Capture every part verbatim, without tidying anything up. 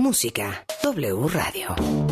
Música W Radio.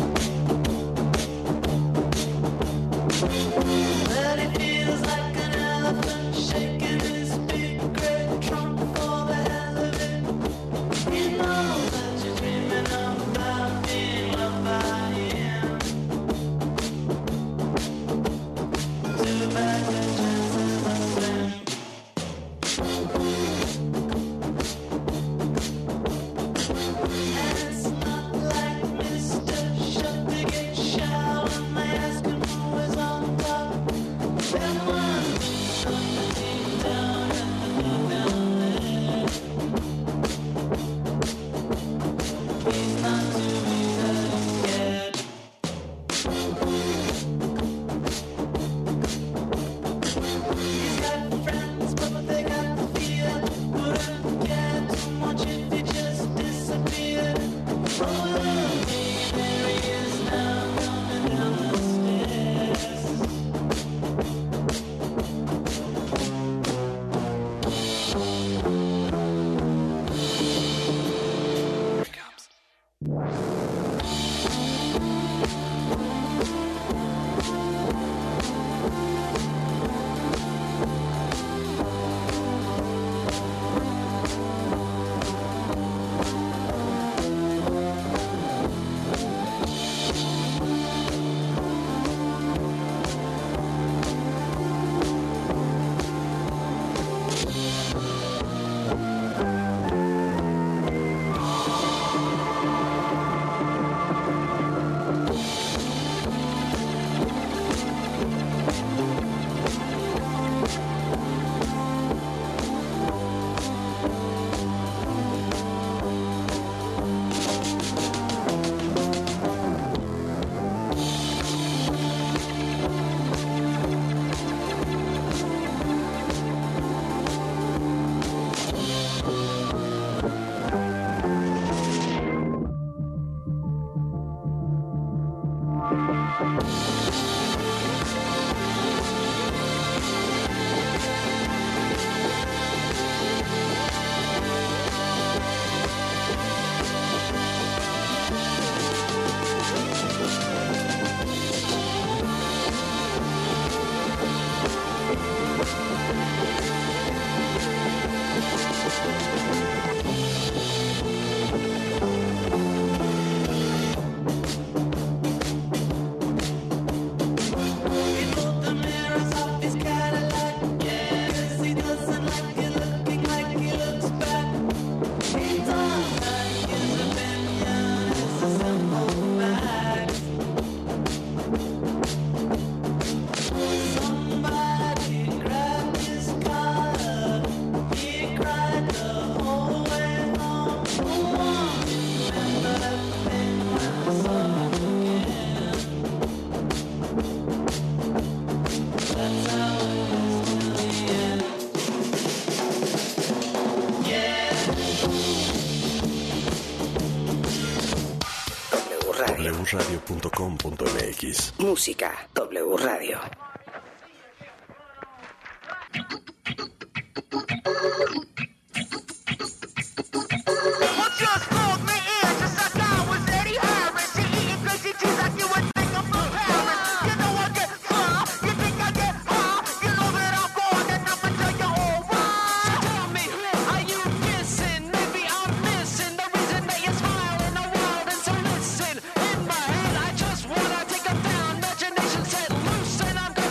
w radio punto com punto m x. Música W Radio. Imagination set loose and I'm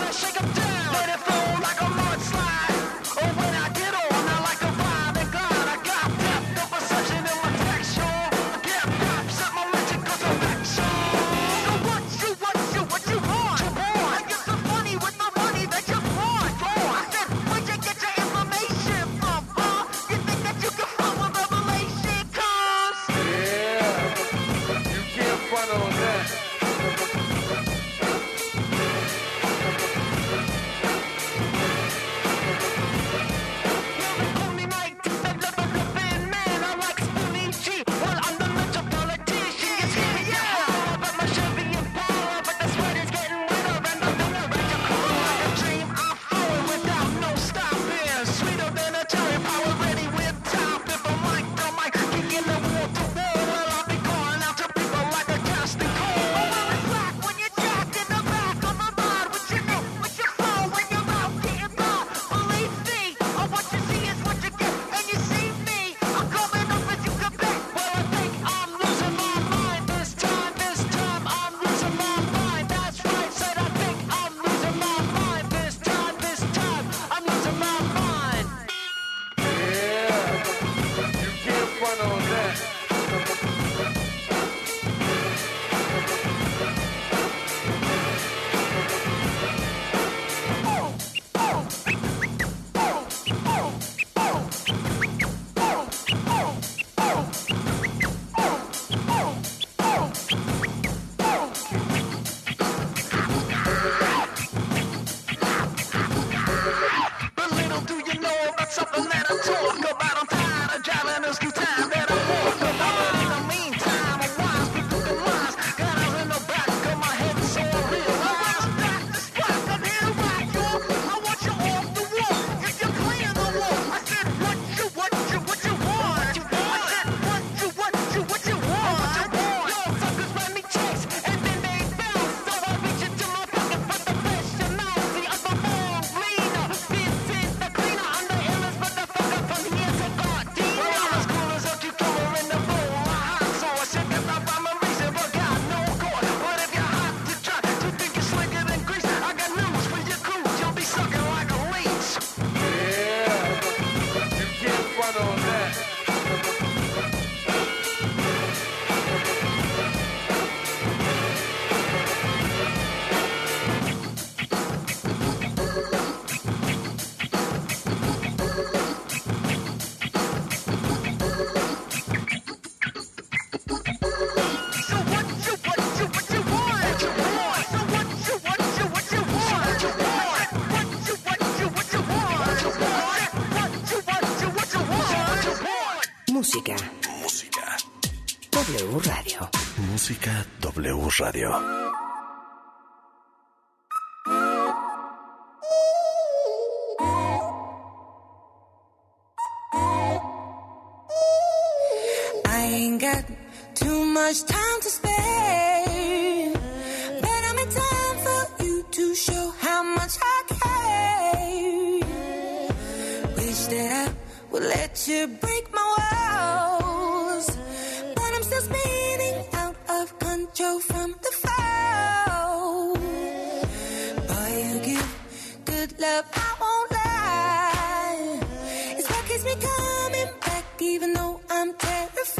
Música. Música. W Radio. Música W Radio. I ain't got too much time to spare, but I'm in time for you to show how much I care. Wish that I would let you break my walls, but I'm still spinning out of control from the fall. Boy, you give good love, I won't lie. It's what keeps me coming back, even though I'm terrified.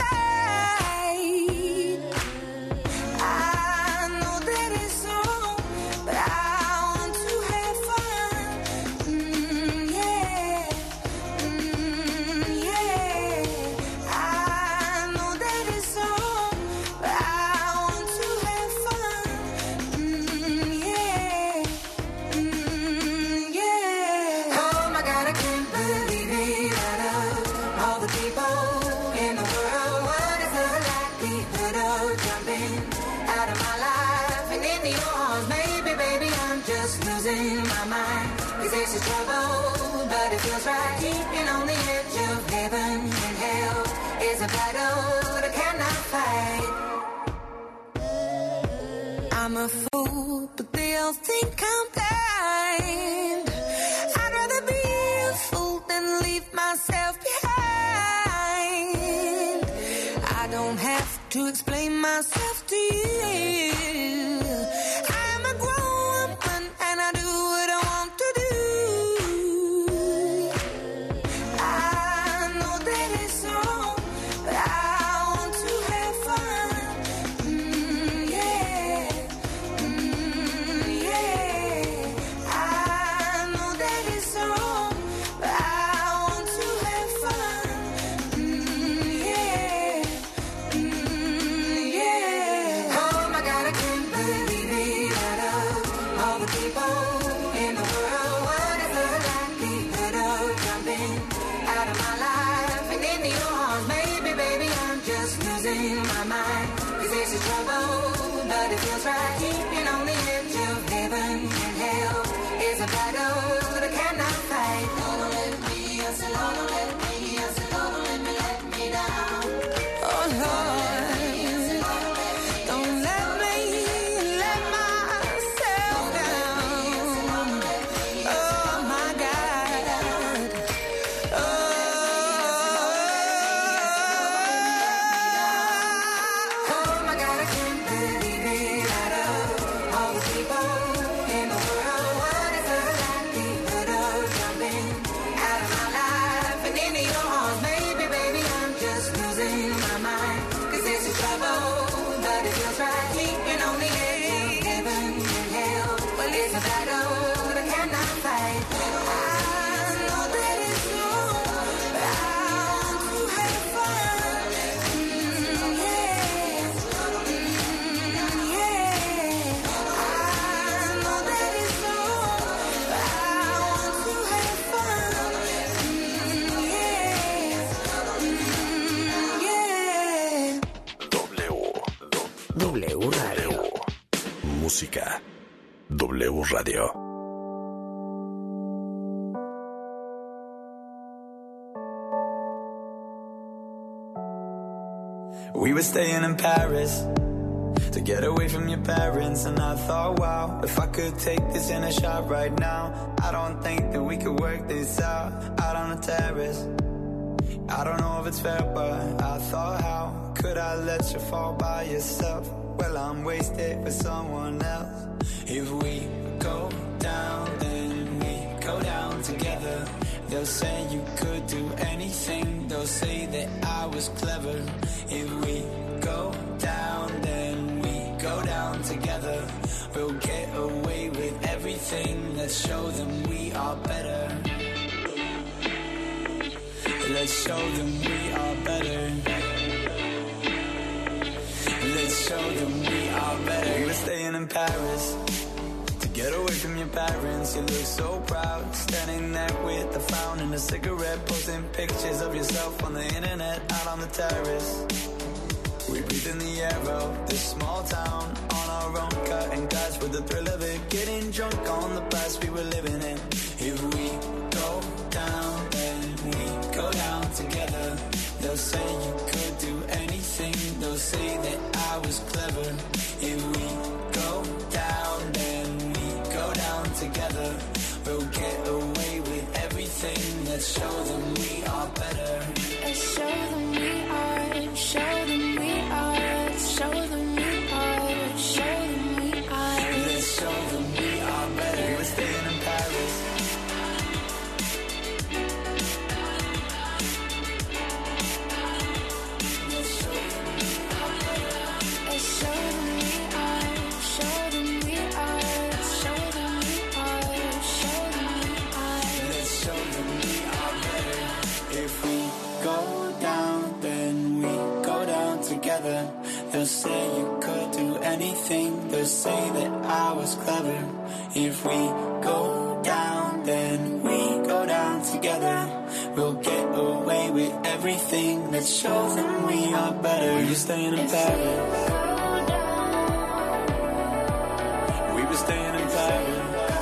I know that it's wrong, but I want to have fun. Mm, yeah, mm, yeah. I know that it's wrong, but I want to have fun. Mm, yeah, mm, yeah. Oh my God, I can't believe it. Out of all the people in the world, what is the likelihood of jumping out of my life and into your arms? Maybe, baby, I'm just losing my mind. Cause this is trouble, but it feels right. Keeping on the edge of heaven and hell is a battle that I cannot fight. I'm a fool, but they all think I'm blind. I'd rather be a fool than leave myself behind. I don't have to explain myself to you. I'm a grown woman and I do what I want to do. I know that it's wrong, but I want to have fun. Mm, yeah, mm, yeah. I know that it's wrong, but I want to have fun. Mm, yeah, mm, yeah. Oh my God, I can't believe it. Out of all the people in the world, what is the likelihood of jumping out of my life and into your arms? Maybe, baby, I'm just losing my mind. Cause this is trouble, but it feels right. Keeping on the edge of heaven and hell is a battle that I cannot fight. Lord, don't let me, I said, Lord, don't let me, I said, Lord, don't let me let me down. Oh Lord, don't let me let myself down. Oh my God. Oh my God, I can't believe it. Out of all the people in the world, what is the likelihood of jumping out of my life and into your arms? Maybe, baby, I'm just losing my mind. Cause this is trouble, but it feels right. Keeping on the edge of heaven and hell. Well, it's a battle that I cannot fight. I know that it's wrong, but I want to have fun. Mm, yeah, mm, yeah. I know that it's wrong, but I want to have fun. Mm, yeah, mm, yeah. W. W Radio. W. Música. W Radio. We were staying in Paris to get away from your parents, and I thought, wow, if I could take this in a shot right now, I don't think that we could work this out out on the terrace. I don't know if it's fair, but I thought, how could I let you fall by yourself? Well, I'm wasted for someone else. If we go down, then we go down together. They'll say you could do anything. They'll say that I was clever. If we go down, then we go down together. We'll get away with everything. Let's show them we are better. Let's show them we are better. Let's show them we are better. We were staying in Paris to get get away from your parents. You look so proud, standing there with a frown and a cigarette, posting pictures of yourself on the internet, out on the terrace. We breathe in the air of this small town, on our own, cutting glass with the thrill of it, getting drunk on the past we were living in. If we go down, then we go down together. They'll say you could do anything, they'll say that I was clever. If we go down, then we go down together. We'll get away with everything. Let's show them we are better. Let's show them we are, show them we are, show them we are, show them we are. Let's show them we are better. We were staying in Paris. Let's show them we are better. Let's show them we are, show them we are, show them we are, show them we are. Let's show them we are better. If we go down, then we go down together. They'll say you could do anything, they'll say that I was clever. If we go down, then we go down together. We'll get away with everything. Let's show them we are better. We were staying in Paris. We were staying in Paris.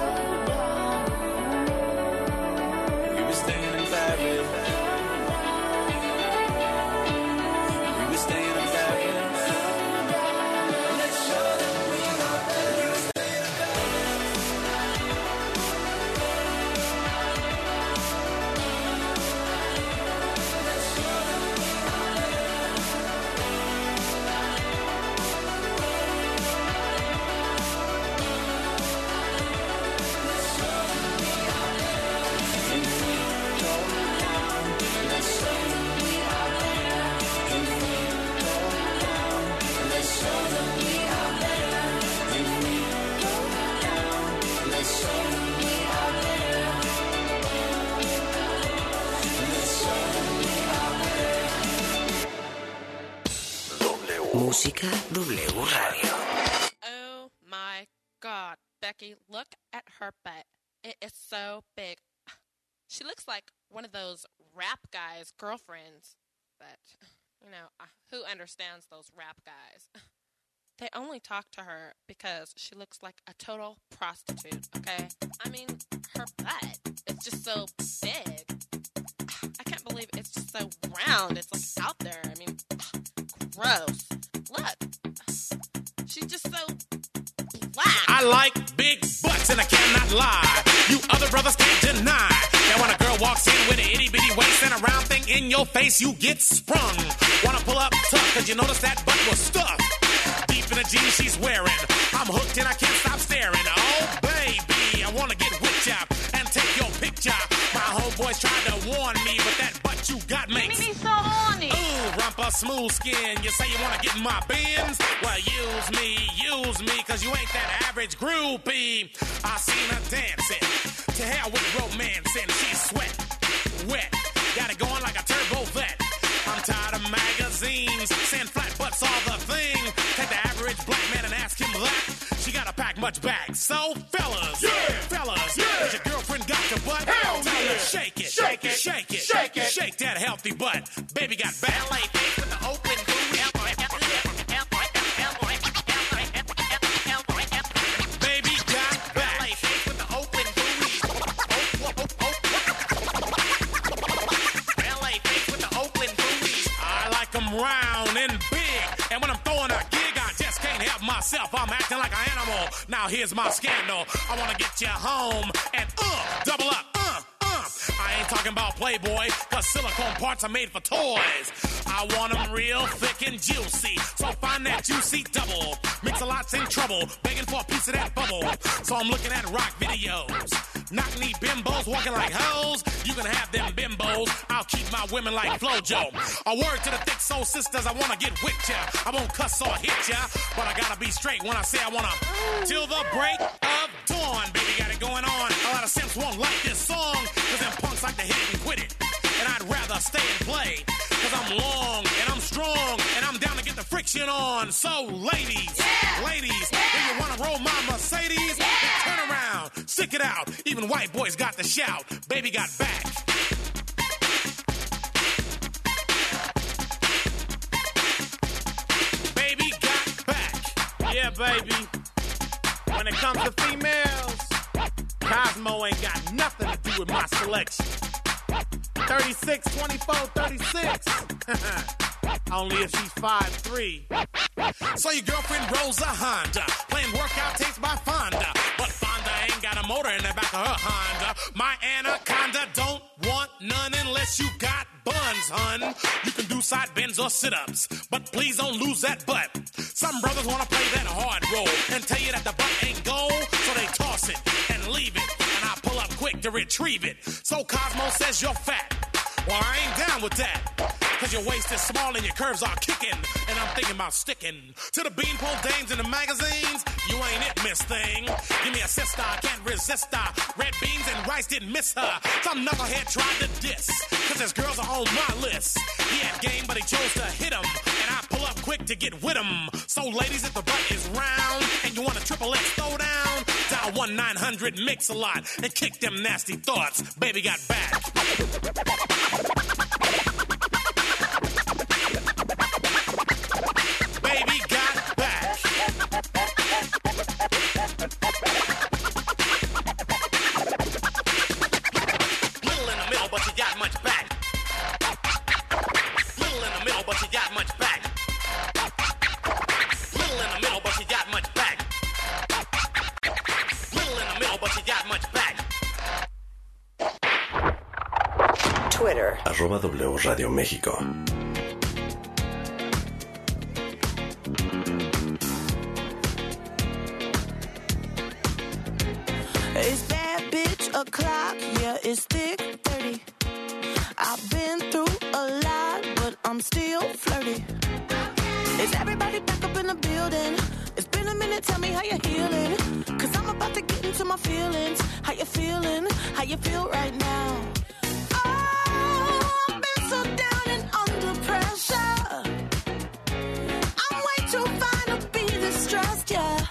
We were staying in Paris. We were staying in Paris. Let's show them we are better. We were staying in Paris. Let's show them we are better. Let's show them we are better. If we go down, let's show them we are better. If we go down, let's show them we are better. If we go down, let's show them we are better. Let's show them we are better. W. Música W Radio. Oh my God, Becky, look at her butt. It is so big. She looks like one of those rap guys' girlfriends. But, you know, uh, who understands those rap guys? They only talk to her because she looks like a total prostitute, okay? I mean, her butt is just so big. I can't believe it's just so round. It's like out there. I mean, gross. Look. She's just so black. I like big butts and I cannot lie. You other brothers can't deny. Now when a girl walks in with an itty bitty waist and a round thing in your face, you get sprung. Wanna pull up tough cause you notice that butt was stuffed deep in the jeans she's wearing. I'm hooked and I can't stop staring. Oh baby, I wanna get whipped up and take your picture. My homeboys tried to warn me, but that butt you got makes me so horny. Ooh, rumpa smooth skin. You say you wanna get in my bins? Well, use me, use me, cause you ain't that average groupie. I seen her dancing. To hell with romancing. She's sweat, wet. Got it going like a turbo vet. I'm tired of magazines saying flat butts all the thing. Take the average black man and ask him that. She gotta pack much back. So, fellas, yeah. fellas, yeah. Has your girlfriend got your butt? Hell Tell yeah. her shake it, shake it, shake it, shake it, shake that healthy butt. Baby got back. L A face with the open booty. Baby got back. L A face with the open booty. L A face with the open booty. I like them round and big. And when I'm throwing a gig, I just can't help myself. I'm acting like an animal. Now here's my scandal. I wanna get you home and uh, double up, uh, uh. I ain't talking about Playboy, cause silicone parts are made for toys. I want them real thick and juicy, so find that juicy double. Mix-a-lot's in trouble, begging for a piece of that bubble. So I'm looking at rock videos. Knock-knee bimbos walking like hoes. You can have them bimbos. I'll keep my women like Flojo. A word to the thick soul sisters, I wanna get with ya. I won't cuss or hit ya, but I gotta be straight when I say I wanna. Till the break of dawn, baby, got it going on. A lot of simps won't like this song, cause them punks like to hit it and quit it. And I'd rather stay and play, cause I'm long and I'm strong and I'm down to get the friction on. So ladies, yeah. ladies, yeah. if you wanna roll my Mercedes, yeah. then turn around out. Even white boys got to shout. Baby got back. Baby got back. Yeah, baby. When it comes to females, Cosmo ain't got nothing to do with my selection. thirty-six, twenty-four, thirty-six. Only if she's five three. So your girlfriend rolls a Honda, playing workout tapes by Fonda. But Fonda ain't got a motor in the back of her Honda. My anaconda don't want none unless you got buns, hun. You can do side bends or sit-ups, but please don't lose that butt. Some brothers wanna play that hard role and tell you that the butt ain't gold, so they toss it and leave it, and I pull up quick to retrieve it. So Cosmo says you're fat. Well, I ain't down with that, cause your waist is small and your curves are kicking, and I'm thinking about sticking to the beanpole dames in the magazines. You ain't it, miss thing. Give me a sister, I can't resist her. Red beans and rice didn't miss her. Some knucklehead tried to diss, cause his girls are on my list. He had game, but he chose to hit him, and I pull up quick to get with him. So ladies, if the butt is round and you want a triple X throwdown, dial one nine hundred mix a lot and kick them nasty thoughts. Baby got back. Baby got back. Little in the middle, but she got much back. Little in the middle, but she got much back. Little in the middle, but she got much back. Little in the middle, but she got much back. Twitter. Arroba W Radio México. It's bad bitch o'clock, yeah, it's thick thirty. I've been through a lot, but I'm still flirty. Is everybody back up in the building? It's been a minute, tell me how you're healing. Cause I'm about to get into my feelings. How you feeling? How you feel right now? Oh, I've been so down and under pressure. I'm way too fine to be distressed, yeah.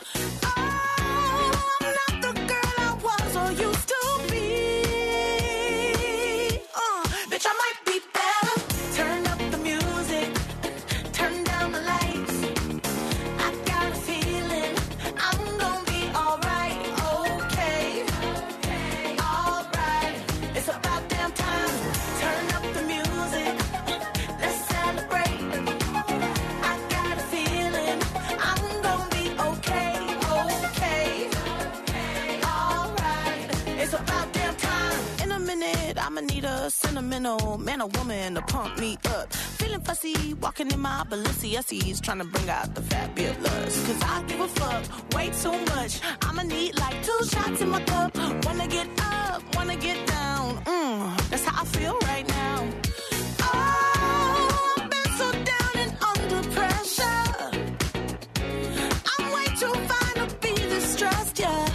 I'ma need a sentimental man or woman to pump me up. Feeling fussy, walking in my Balenciennes, trying to bring out the fabulous. Cause I give a fuck way too much. I'ma need like two shots in my cup. Wanna get up, wanna get down. Mm, that's how I feel right now. Oh, I've been so down and under pressure. I'm way too fine to be distressed, yeah.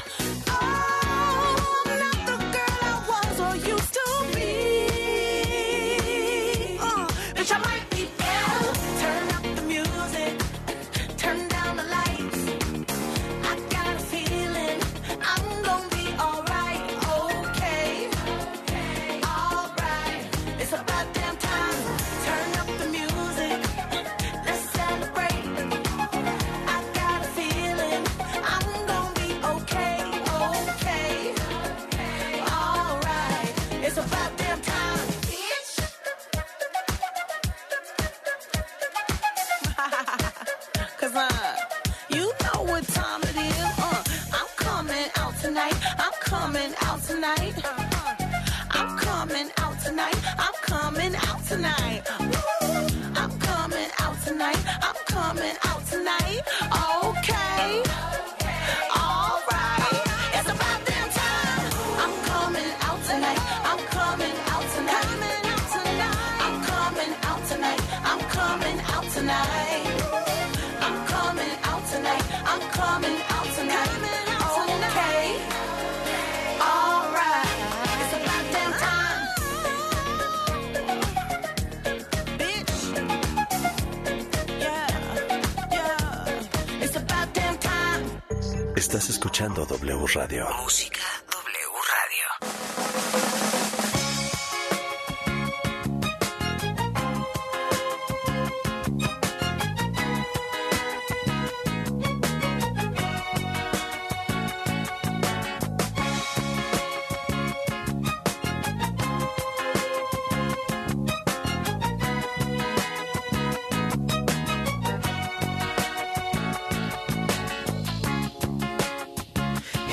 Tonight, I'm coming out tonight. I'm coming out tonight. I'm coming out tonight. I'm coming out tonight. Okay, all right. It's about damn time. I'm coming out tonight. I'm coming out tonight. I'm coming out tonight. I'm coming out tonight. I'm coming out tonight. I'm coming out tonight. Okay. Estás escuchando W Radio. Música W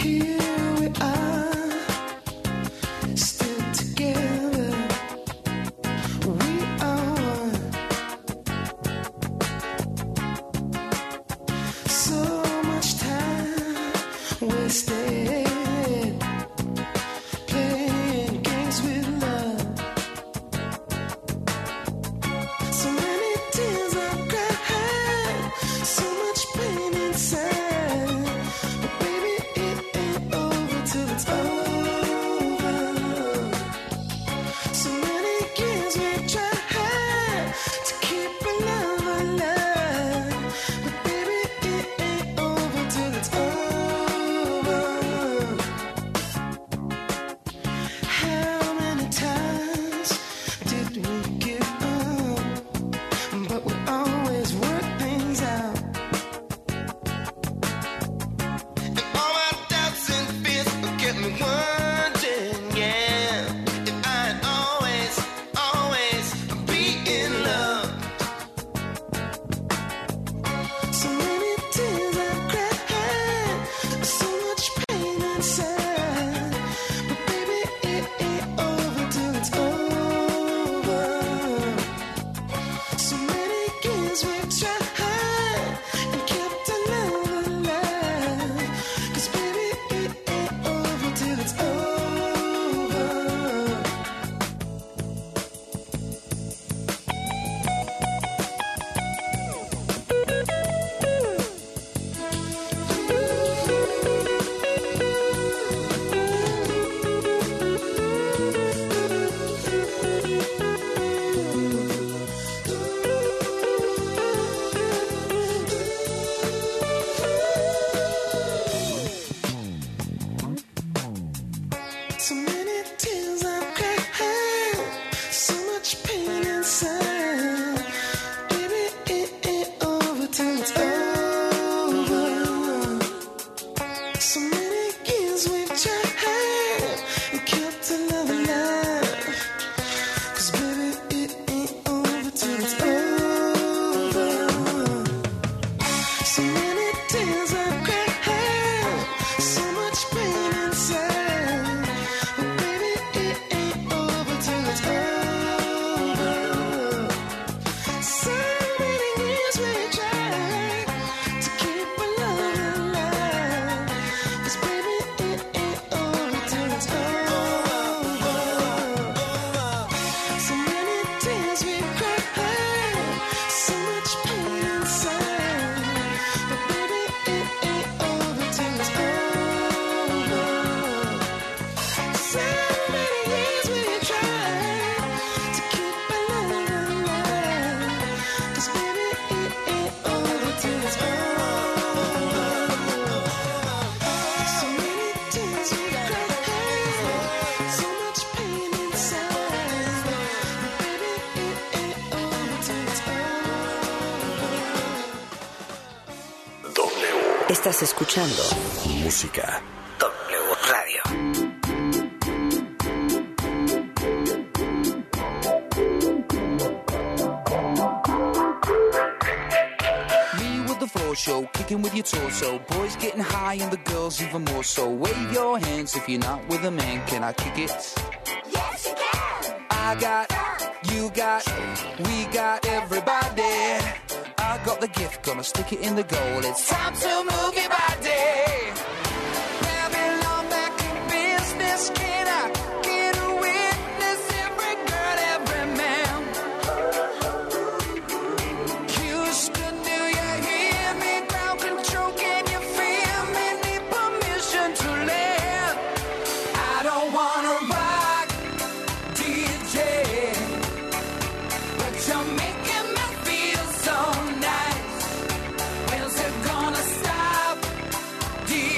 Estás escuchando Música W Radio. Show, kicking with your torso. Boys getting high and the girls even more so. Wave your hands if you're not with a man. Can I kick it? Yes, you can. I got, you got, we got everybody. I got the gift, gonna stick it in the goal. It's time to move your body. Babylon back in business. Can I get a witness? Every girl, every man. Houston, do you hear me? Ground control, can you feel me? Need permission to live. I don't wanna rock, D J, but you're making me feel so nice. When's it gonna stop, D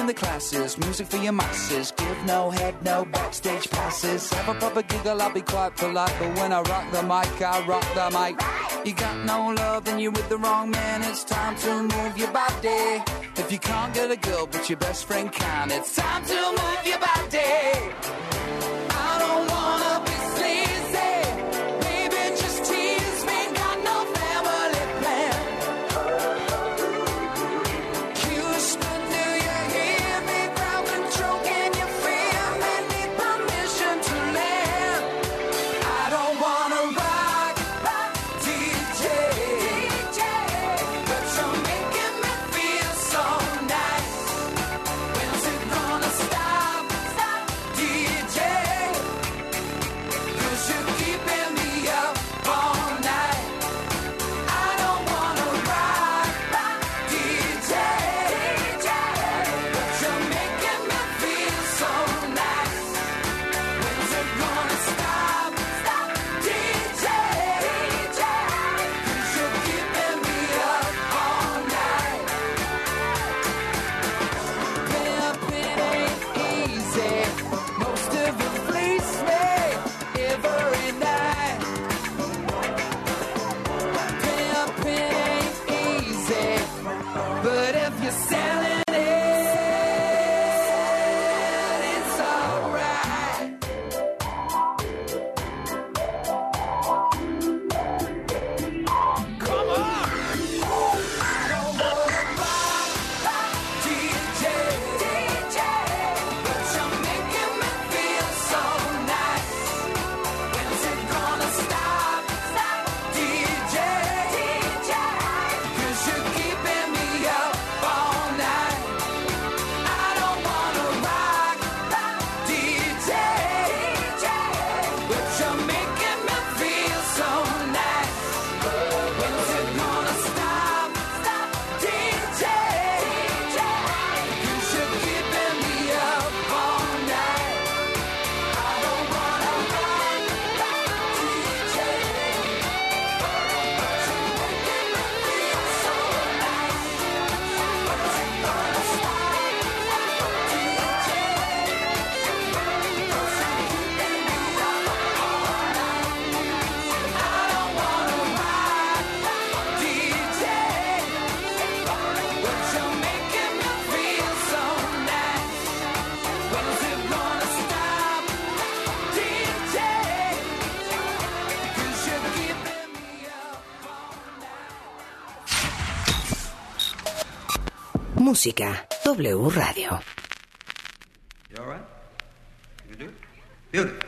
the classes, music for your masses. Give no head, no backstage passes. Have a proper giggle, I'll be quite polite. But when I rock the mic, I rock the mic. You got no love, then you're with the wrong man. It's time to move your body. If you can't get a girl, but your best friend can, it's time to move your body. I don't wanna be sleazy. Baby, just tease me. Got no family plan. Houston, do you hear me? Crowd control, can you feel me? Need permission to land. I don't wanna rock, rock, D J, D J, but you're making me feel so nice. When's it gonna stop, stop, D J? 'Cause you're keeping me up all night. I don't wanna rock, rock, D J, D J, but you're making me feel so nice. When's it gonna stop, stop, D J, D J? 'Cause you're keeping me up all night. Pimping ain't easy. Most of it fleece me every night. Pimping ain't easy, but if you're selling it, it's alright. Come on. I don't wanna rock, rock, D J, D J, but you're making me feel so nice. When's it gonna stop, stop, D J, D J? 'Cause you're keeping me up all night. I don't wanna rock, rock, D J, D J, but you're making me feel so nice. When's it gonna stop, stop, D J, D J? 'Cause you're keeping me up all night. I don't wanna rock, rock, D J, but you're making me feel so nice. When's it gonna stop, stop, D J? 'Cause you're keeping me up all night. I don't wanna rock, rock, D J, but you're making me feel so nice. When's it gonna stop, D J? 'Cause you're keeping me up all night. Música W Radio. You all right? You can do it? Beautiful.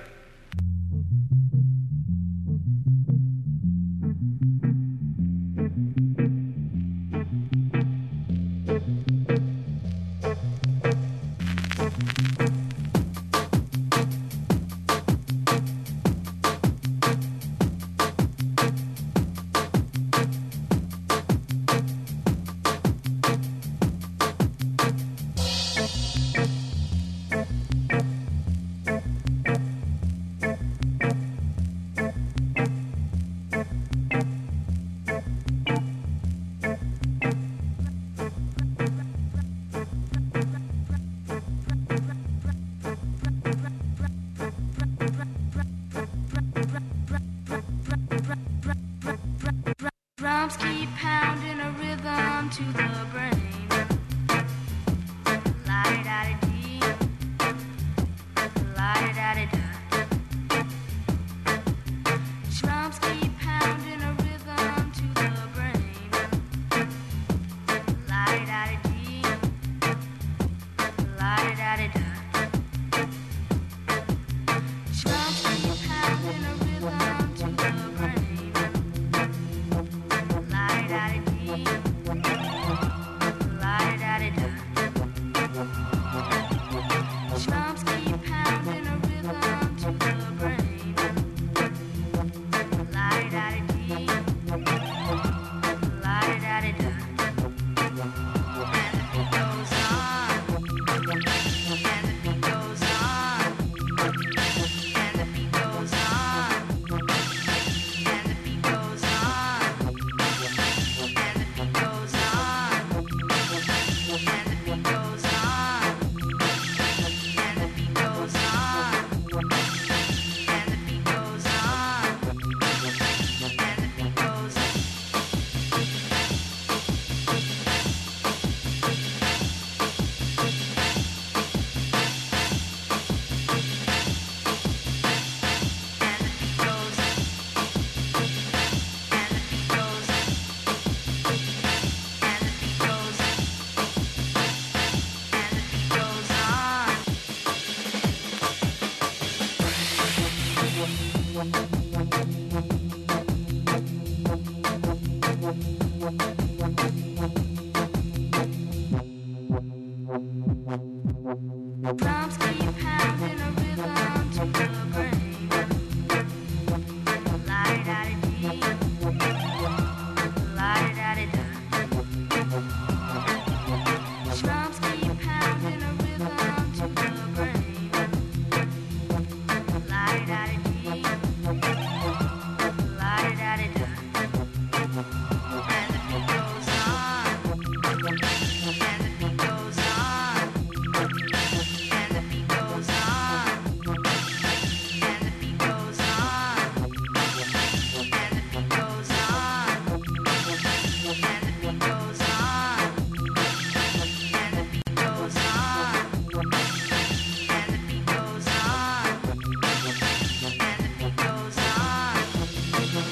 Drums keep pounding a rhythm to the brain. La-di-da-di-dee, la-di-da-di-da. Drums keep pounding a rhythm to the brain. La-di-da-di-dee, la-di-da-di-da. And the beat goes on, and the beat goes on. And the beat goes on, and the beat goes on, and the beat goes on, and the beat goes on, and the beat goes on, and the beat goes on, and the beat goes on, and the beat goes on, and the beat goes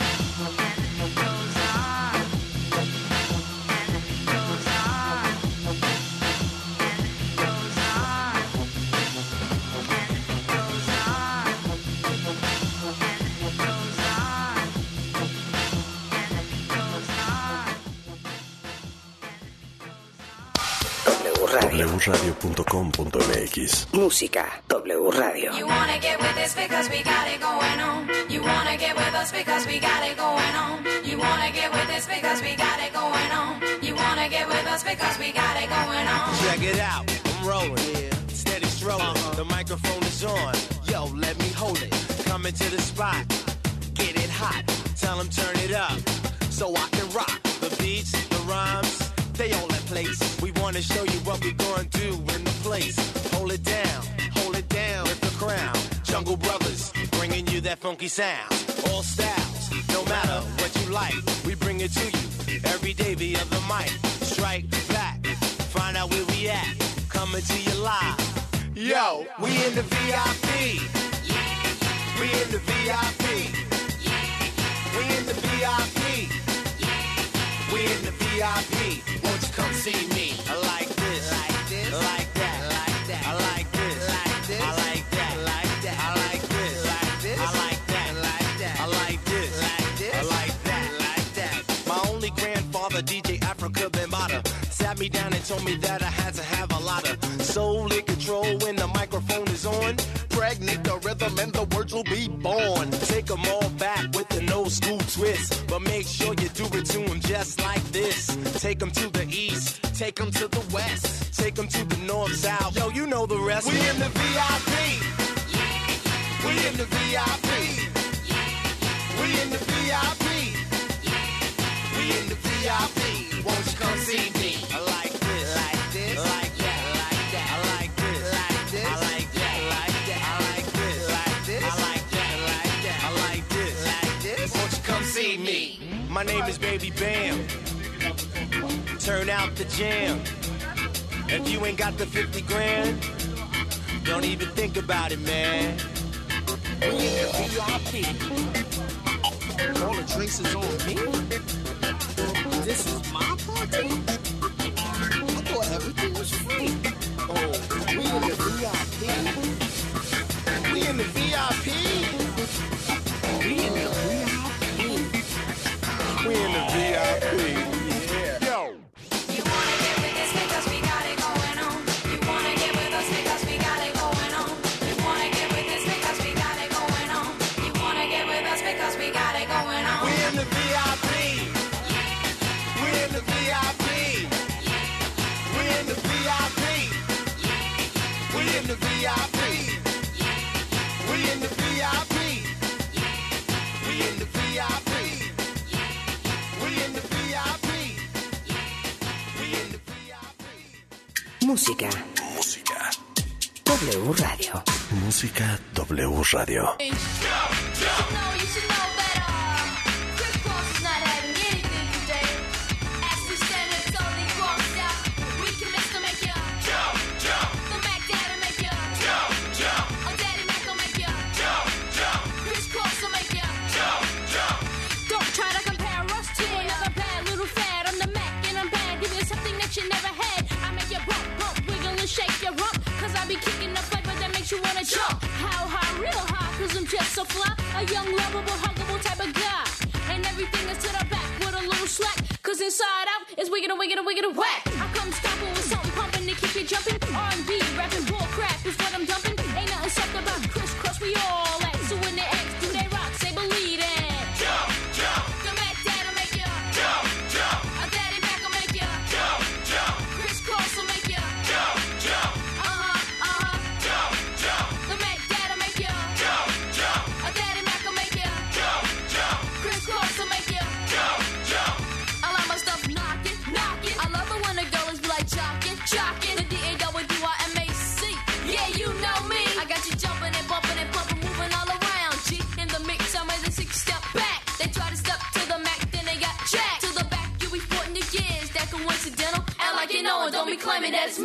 W Radio. w radio punto com punto m x. Música W Radio. You wanna get with this because we got it going on. You wanna get with us because we got it going on. You wanna get with this because we got it going on. You wanna get with us because we got it going on. Check it out, I'm rolling, yeah. Steady strolling, uh-huh. The microphone is on. Yo, let me hold it. Coming to the spot, get it hot. Tell them turn it up, so I can rock. The beats, the rhymes, they all in place. We wanna show you what we gonna do in the place. Hold it down, hold it down with the crown. Jungle Brothers, bringing you that funky sound. All styles, no matter what you like, we bring it to you every day via the mic. Strike back, find out where we at. Coming to you live. Yo, we in the V I P. We in the V I P. We in the V I P. We in the V I P. Won't you come see me? I like this, like this, like that, like that. I like this, like this, I like that, like that. I like this, like this, I like that, like that. I like this, like this, I like that, like that. My only grandfather, D J Africa Bambaataa, sat me down and told me that I had to have a lot of soul in control when the microphone is on. Pregnant the rhythm and the words will be born. Take them all back with an old school twist, but make sure you do it to them just like this. Take them to the east, take them to the west, take them to the north, south. Yo, you know the rest. We in the V I P. We in the V I P. We in the V I P. We in the V I P. Won't you come see me? I like this, like this, like that, like that. I like this, like this, I like that, like that. I like this, like this, I like that, like that. I like this, like this. Won't you come see me? My name is Baby Bam. Turn out the jam. If you ain't got the fifty grand, don't even think about it, man. We in the V I P. All the drinks is on me. This is my party. I thought everything was free. Oh, we in the V I P. We in the V I P. We in the V I P. We in the V I P. Yeah. Yo. You wanna get with this because we got it going on. You wanna get with us because we got it going on. You wanna get with this because we got it going on. You wanna get with us because we got it going on. We in the V I P. We in the V I P. We in the V I P. We in the V I P. We in the V I P. We in the V I P. We in the V I P. We in the V I P. Música. Música. W Radio. Música W Radio. You know, you should know that uh, Chris Cross is not having anything today. As we stand up totally crossed out, we can make them make you jump, jump. The Mac Daddy make you jump, jump. Oh, Daddy Mac will make you jump, jump. Chris Cross will make you jump, jump. Don't try to compare us to another bad little fad. I'm the Mac and I'm bad. Give you something that you never had. I make you bump, bump, wiggle and shake your rump. Cause I be kicking the flavor that makes you wanna jump. How high, real high, cause I'm just so fly. A young, lovable, huggable type of guy. And everything is to the back with a little slack. Cause inside out is wiggin' and wiggin' and wiggin' and whack. I come stomping with something pumping to keep you jumping. R and B, rapping bull crap.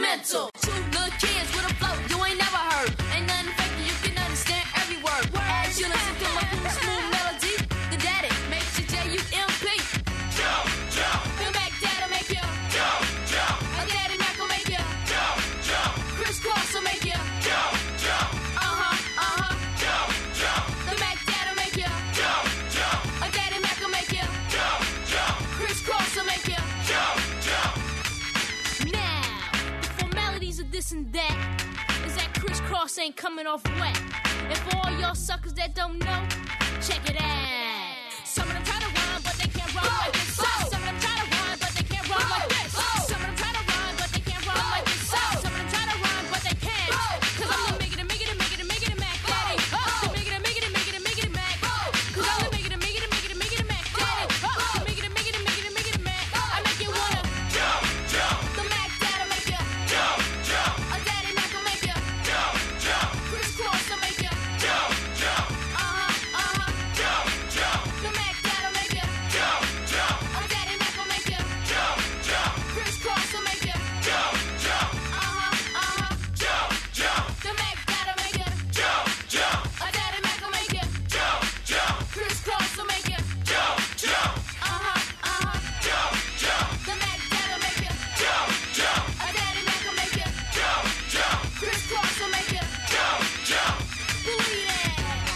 mental. Two little kids with a flow you ain't never heard. Ain't nothing fake, you can understand every word. As you listen to my cool, smooth melody, the daddy makes you J U M P. Jump, jump. The Mac Daddy make you jump, jump. A Daddy Mac will make you jump, jump. Chris Cross will make you jump, jump. Uh-huh, uh-huh. Jump, jump. The Mac Daddy make you jump, jump. A Daddy Mac will make you jump, jump. Chris Cross will make you jump, jump. Now, the formalities of this and that is that Chris Cross ain't coming off wet. And for all y'all suckers that don't know, check it out. Some of them try to rhyme, but they can't rhyme like this. Some of them try to rhyme, but they can't rhyme like this. Some of them try to rhyme, but they can't rhyme like this. Some of them try to rhyme, but they can't. Cause I'm the make it, make it, make it, make it, Mac Daddy. The make it, make it, make it, make it, Mac. Cause I'm the make it, make it, make it, make it, Mac Daddy. The make it, make it, make it, make it, Mac. I make you wanna jump, jump. The Mac Daddy make you jump, jump. A Daddy Mac will make you jump, jump. Chris Cross will make you jump, jump. Uh-huh, uh-huh. Jump, jump. The Mac Daddy make you jump, jump. A Daddy Mac will make you jump, jump. Chris Cross will make you jump, jump. Uh-huh, uh-huh. Jump, jump. The Mac Daddy make you jump, jump. A Daddy Mac will make you jump, jump. Chris Cross will make you jump, jump. Uh-huh, uh-huh. Jump, jump. The Mac Daddy make you jump, jump. A Daddy Mac will make you jump, jump. Chris Cross will make you jump, jump. Believe that.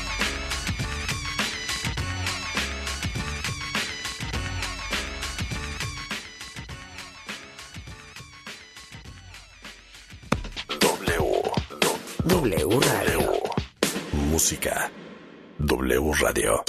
W. W Radio. Música. W Radio.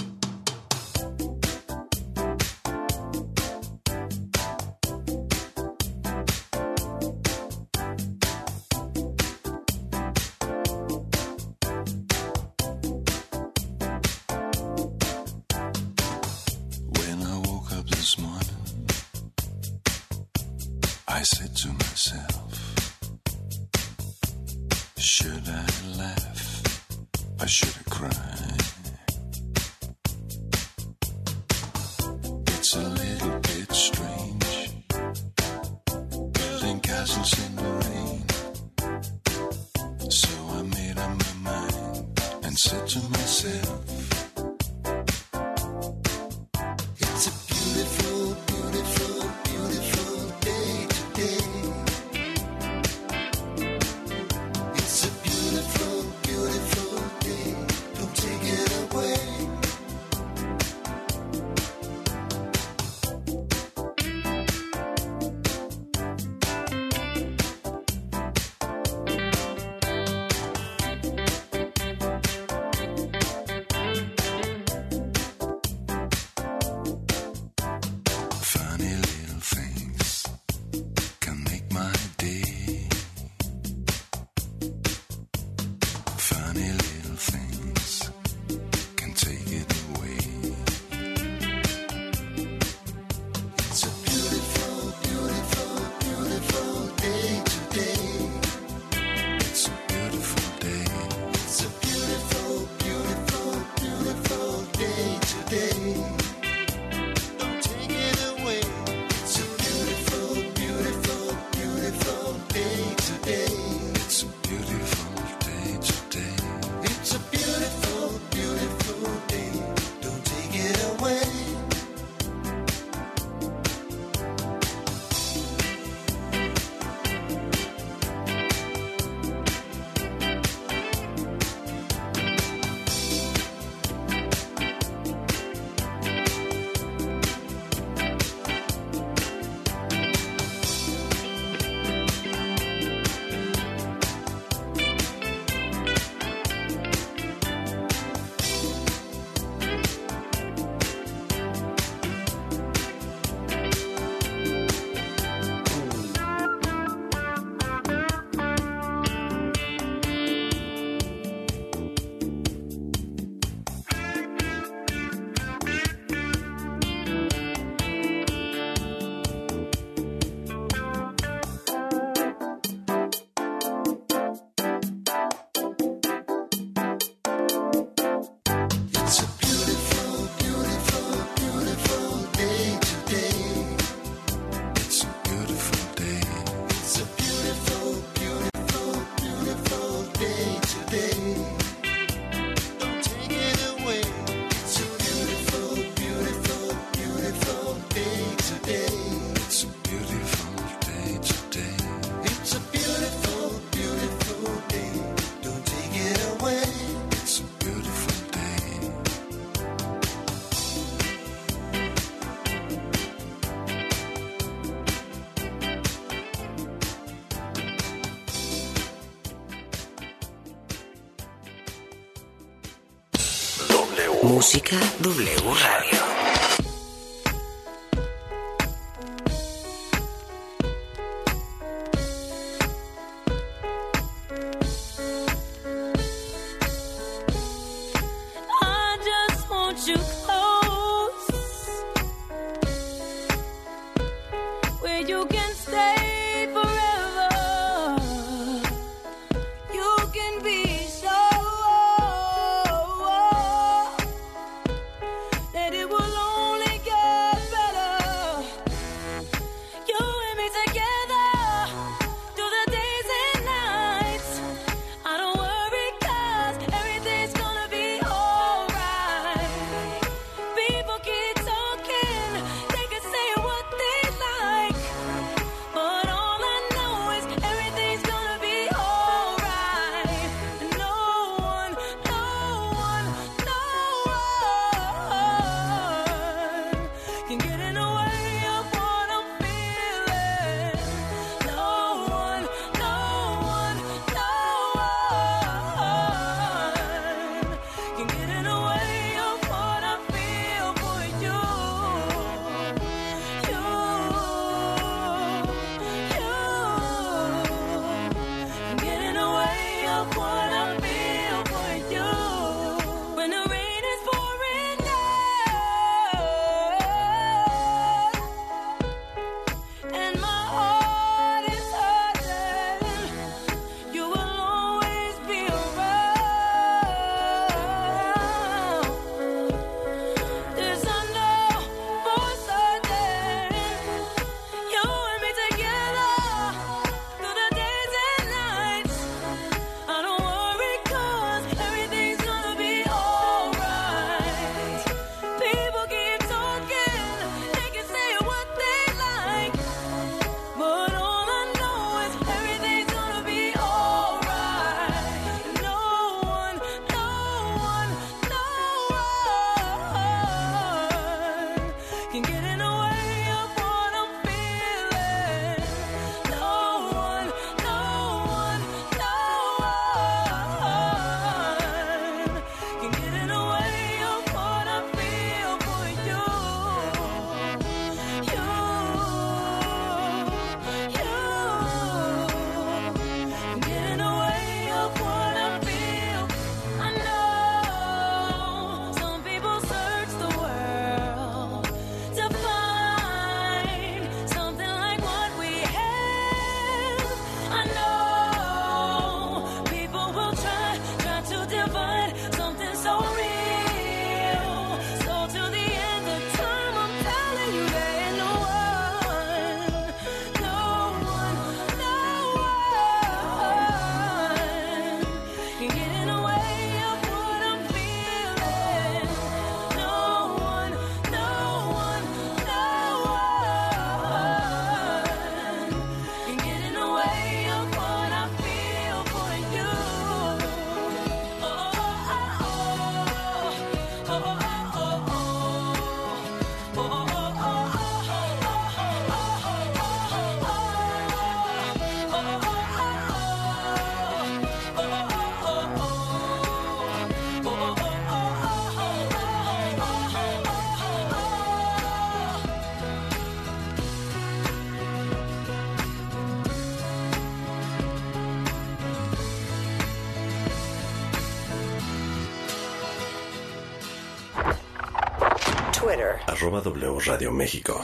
When I woke up this morning, I said to myself, should I laugh or should I cry? It's a little bit strange, building castles in the rain. So I made up my mind and said to myself, it's a beautiful, beautiful, beautiful day today. It's a beautiful, beautiful day. Don't take it away. Música W Radio. Twitter. Arroba W Radio México.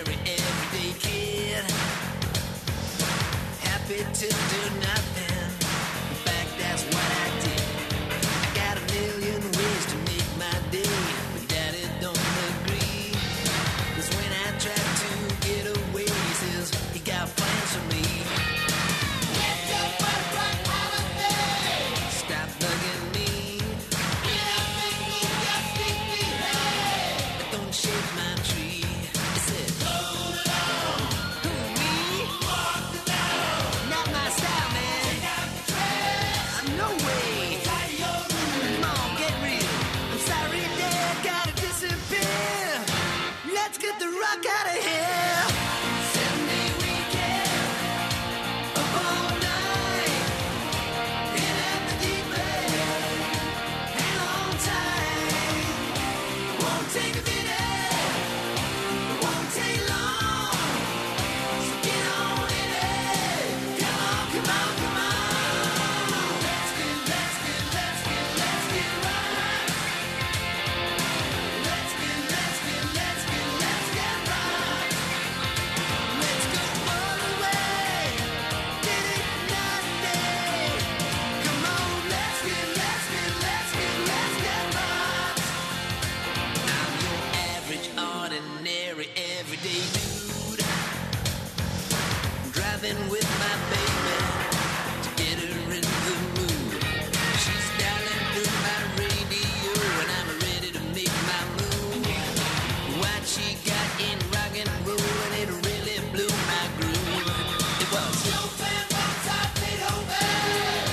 To do nothing. fuck out of here. Sunday weekend, up all night, in at the deep end, hang on tight. Won't take a minute, won't take long, so get on in it. Come on, come on, come on. Let's get, let's get, let's get, let's get right. Let's get, let's get, let's get, let's get right. Let's go all the way. Get it night and day. Come on, let's get, let's get, let's get, let's get right. I'm your average, ordinary, everyday dude. Driving with my baby to get her in the mood. She's dialing through my radio and I'm ready to make my move. What she got in rock and roll and it really blew my groove. It was Chopin, Mozart, Beethoven.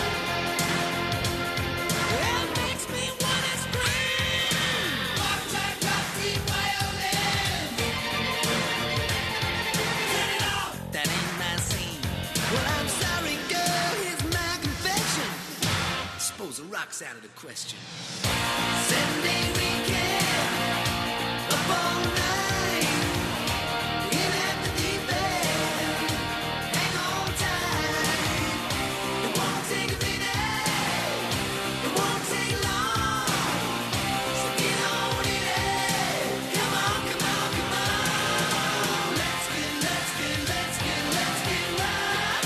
It makes me wanna scream. Mozart, Rocky, violin. Turn it off. That ain't my scene. Well, I'm sorry, girl. Here's my confession. Suppose the rock's out of the question. Sunday weekend, up all night, in at the deep end, hang on tight. It won't take a minute, it won't take long, so get on in it. Come on, come on, come on. Let's get, let's get, let's get, let's get right.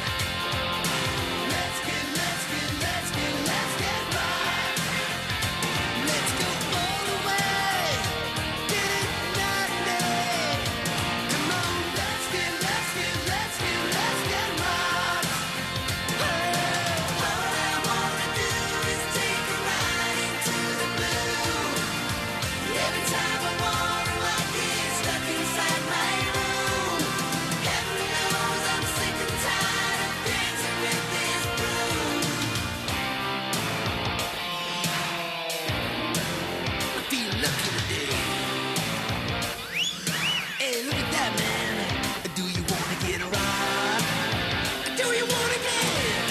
Let's get, let's get, let's get, let's get right. Let's go all the way. Get it night and day. Come on, let's get, let's get, let's get, let's get right. All I wanna do is take a ride into the blue. Every time I wanna, I get stuck inside my room. Heaven knows I'm sick and tired of dancing with this broom. I feel lucky today. Hey, look at that, man. Do you wanna get right? Do you wanna get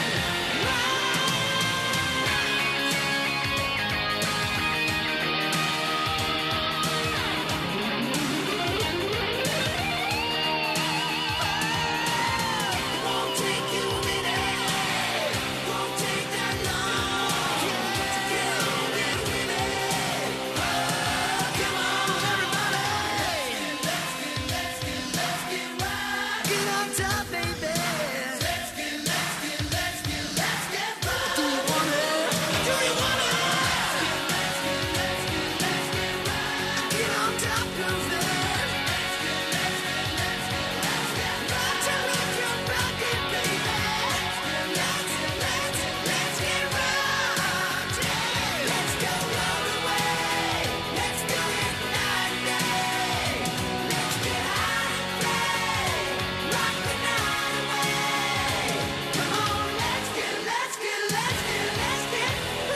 right? Won't take you a minute. Won't take that long. To get on, get with it. Oh, come on, everybody. Let's get, let's get, let's get right. Get on top, baby. Let's get, let's get, let's get, let's get right. Do you wanna? Do you wanna? Let's get, let's get, let's get right. Get on top, girlfriend. Let's get, let's get, let's get, let's get right. Tell me you're rockin', baby. Let's get, let's get, let's get right. Let's go all the way. Let's do it night and day. Let's get high and play. Rock the night away. Come on, let's get, let's get, let's get, let's get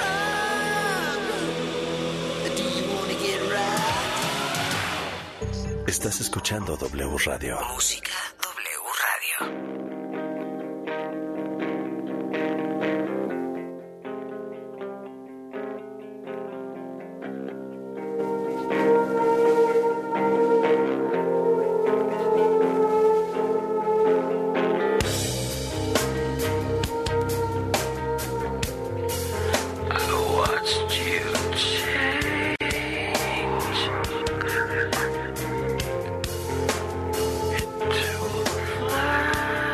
right. Do you wanna get right? Estás escuchando W Radio. Música W Radio. I watched you change into a flash.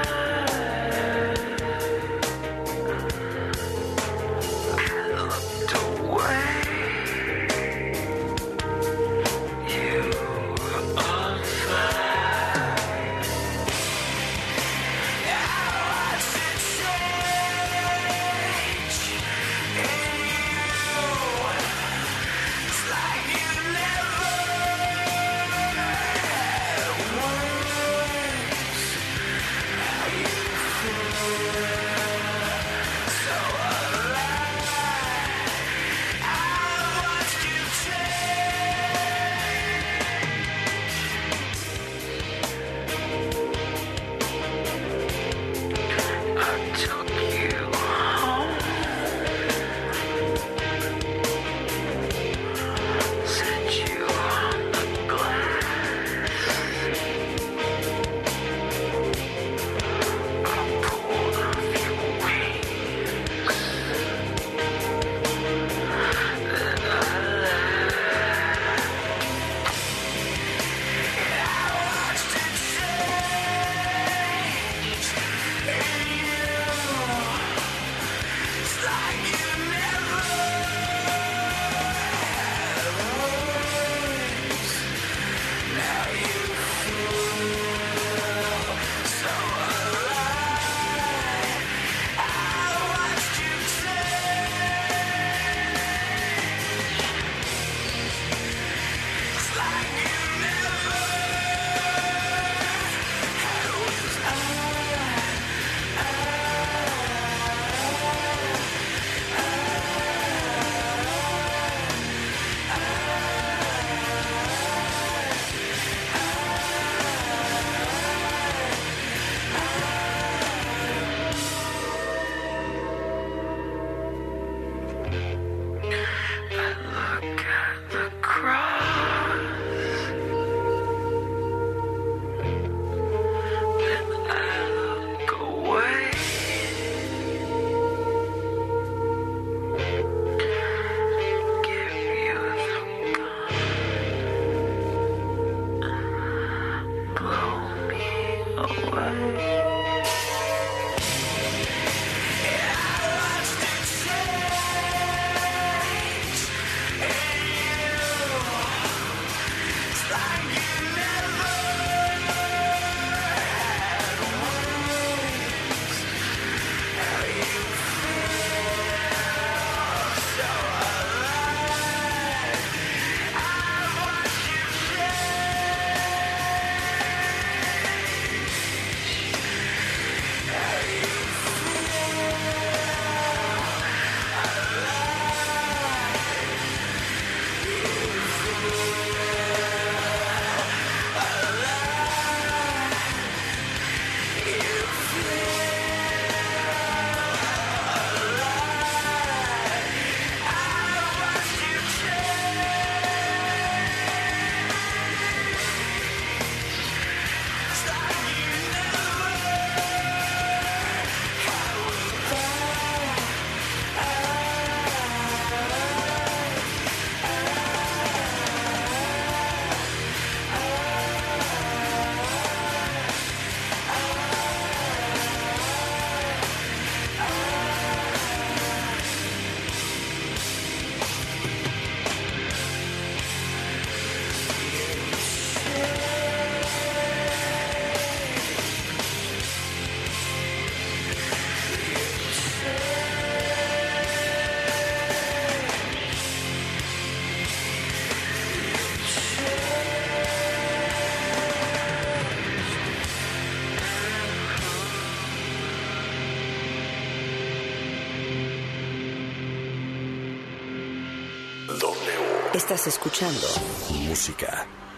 W. Estás escuchando Música